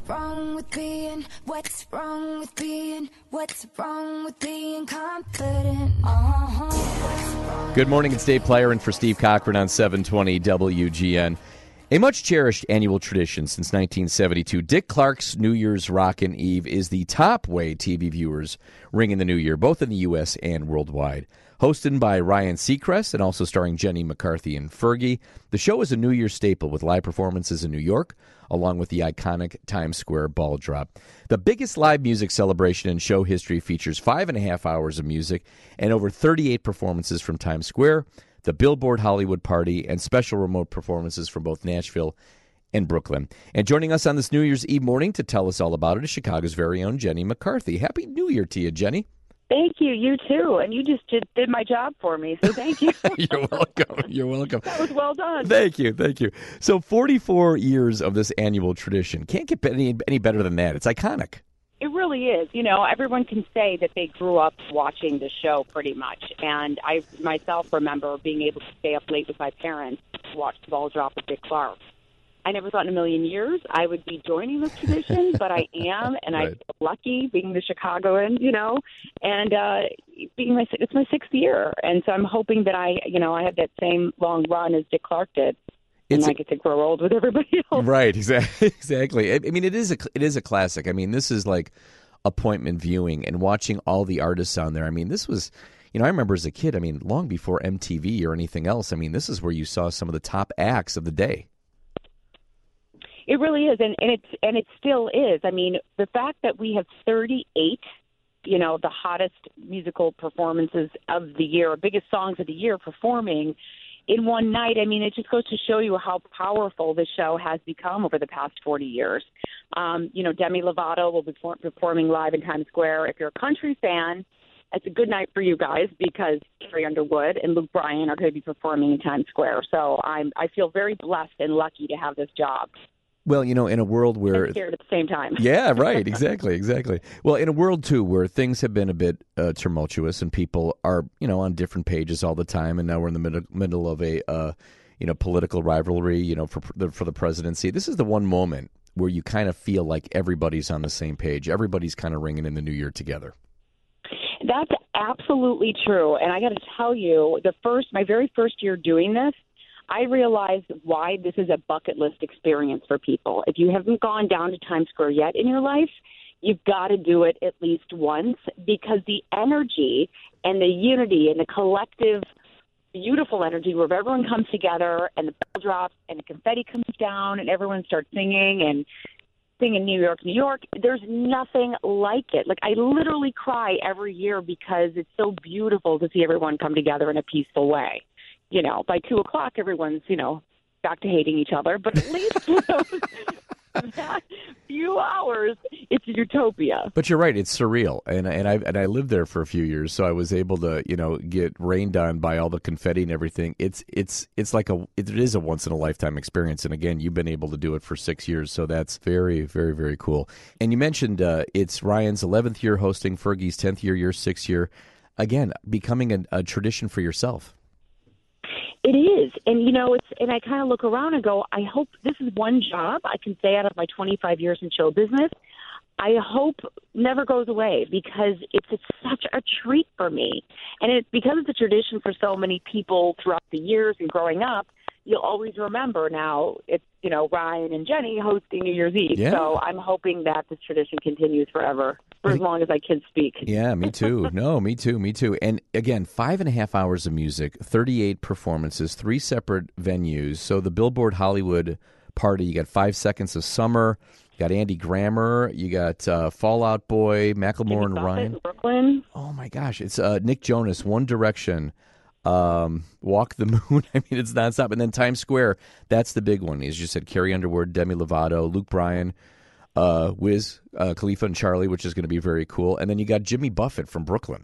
wrong with being, what's wrong with being, what's wrong with being confident? Good morning, it's Dave Plyer and for Steve Cochran on 720 WGN. A much-cherished annual tradition since 1972, Dick Clark's New Year's Rockin' Eve is the top way TV viewers ring in the new year, both in the U.S. and worldwide. Hosted by Ryan Seacrest and also starring Jenny McCarthy and Fergie, the show is a New Year's staple with live performances in New York, along with the iconic Times Square ball drop. The biggest live music celebration in show history features 5.5 hours of music and over 38 performances from Times Square, the Billboard Hollywood Party, and special remote performances from both Nashville and Brooklyn. And joining us on this New Year's Eve morning to tell us all about it is Chicago's very own Jenny McCarthy. Happy New Year to you, Jenny. Thank you. You too. And you just did my job for me, so thank you. You're welcome. You're welcome. That was well done. Thank you. Thank you. So 44 years of this annual tradition. Can't get any better than that. It's iconic. It really is. You know, everyone can say that they grew up watching the show pretty much. And I myself remember being able to stay up late with my parents to watch the ball drop with Dick Clark. I never thought in a million years I would be joining this tradition, but I am, and right. I feel lucky being the Chicagoan, you know, and it's my sixth year. And so I'm hoping that I have that same long run as Dick Clark did. And I get to grow old with everybody else. Right, exactly. I mean, it is a classic. I mean, this is like appointment viewing and watching all the artists on there. I mean, this was, I remember as a kid, I mean, long before MTV or anything else, I mean, this is where you saw some of the top acts of the day. It really is, and it still is. I mean, the fact that we have 38, the hottest musical performances of the year, biggest songs of the year performing in one night, I mean, it just goes to show you how powerful this show has become over the past 40 years. Demi Lovato will be performing live in Times Square. If you're a country fan, it's a good night for you guys because Carrie Underwood and Luke Bryan are going to be performing in Times Square. So I feel very blessed and lucky to have this job. Well, in a world where... And scared at the same time. Yeah, right. Exactly. Well, in a world, too, where things have been a bit tumultuous and people are, on different pages all the time, and now we're in the middle of a, political rivalry, for the presidency. This is the one moment where you kind of feel like everybody's on the same page. Everybody's kind of ringing in the new year together. That's absolutely true. And I got to tell you, my very first year doing this, I realized why this is a bucket list experience for people. If you haven't gone down to Times Square yet in your life, you've got to do it at least once because the energy and the unity and the collective beautiful energy where everyone comes together and the bell drops and the confetti comes down and everyone starts singing and singing New York, New York, there's nothing like it. Like I literally cry every year because it's so beautiful to see everyone come together in a peaceful way. By 2:00, everyone's, back to hating each other. But at least that few hours, it's utopia. But you're right; it's surreal, and I lived there for a few years, so I was able to, get rained on by all the confetti and everything. It is a once in a lifetime experience, and again, you've been able to do it for 6 years, so that's very, very, very cool. And you mentioned it's Ryan's 11th year hosting, Fergie's 10th year, your 6th year, again becoming a tradition for yourself. It is. And, and I kind of look around and go, I hope this is one job I can say out of my 25 years in show business. I hope never goes away because it's such a treat for me. And it's because it's a tradition for so many people throughout the years and growing up, you'll always remember now it's, Ryan and Jenny hosting New Year's Eve. Yeah. So I'm hoping that this tradition continues forever. For as long as I can speak. Yeah, me too. No, me too. And again, 5.5 hours of music, 38 performances, 3 separate venues. So the Billboard Hollywood Party, you got 5 Seconds of Summer, you got Andy Grammer, you got Fall Out Boy, Macklemore and Ryan. Brooklyn. Oh my gosh, it's Nick Jonas, One Direction, Walk the Moon. I mean, it's nonstop. And then Times Square, that's the big one. As you said, Carrie Underwood, Demi Lovato, Luke Bryan, Wiz Khalifa and Charlie, which is going to be very cool. And then you got Jimmy Buffett from Brooklyn.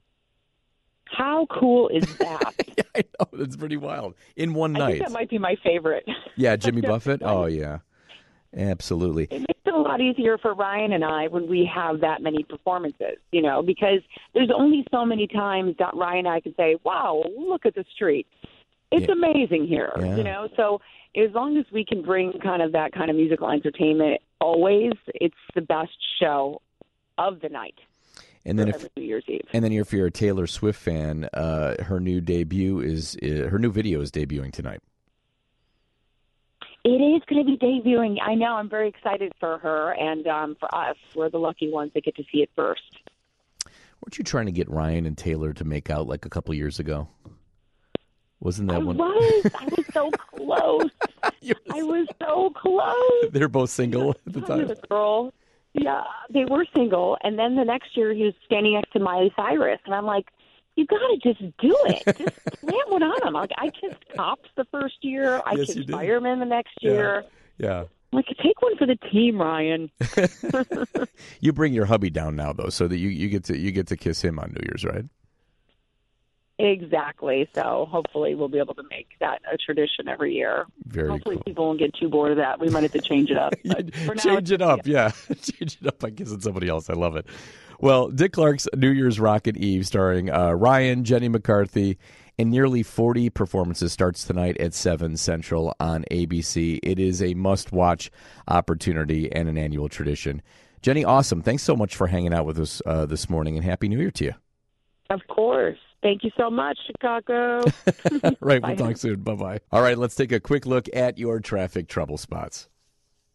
How cool is that? Yeah, I know. That's pretty wild. In one night. I think that might be my favorite. Yeah, Jimmy Buffett? Oh, yeah. Absolutely. It makes it a lot easier for Ryan and I when we have that many performances, because there's only so many times that Ryan and I can say, wow, look at the street. It's amazing here, So as long as we can bring kind of that kind of musical entertainment always, it's the best show of the night. And then New Year's Eve. And then if you're a Taylor Swift fan, her new video is debuting tonight. It is going to be debuting. I know. I'm very excited for her and for us. We're the lucky ones that get to see it first. Weren't you trying to get Ryan and Taylor to make out like a couple years ago? Wasn't that one? I was so close. I was so close. They're both single at the time. The girl. Yeah, they were single. And then the next year he was standing next to Miley Cyrus. And I'm like, you got to just do it. Just slam one on him. Like, I kissed cops the first year. I kissed firemen the next year. Yeah. Like, take one for the team, Ryan. You bring your hubby down now, though, so that you get to kiss him on New Year's, right? Exactly. So hopefully we'll be able to make that a tradition every year. Hopefully people won't get too bored of that. We might have to change it up. Change it up, yeah. Change it up by kissing somebody else. I love it. Well, Dick Clark's New Year's Rockin' Eve, starring Ryan, Jenny McCarthy, and nearly 40 performances, starts tonight at 7 Central on ABC. It is a must-watch opportunity and an annual tradition. Jenny, awesome. Thanks so much for hanging out with us this morning, and Happy New Year to you. Of course. Thank you so much, Chicago. Right, we'll talk soon. Bye-bye. All right, let's take a quick look at your traffic trouble spots.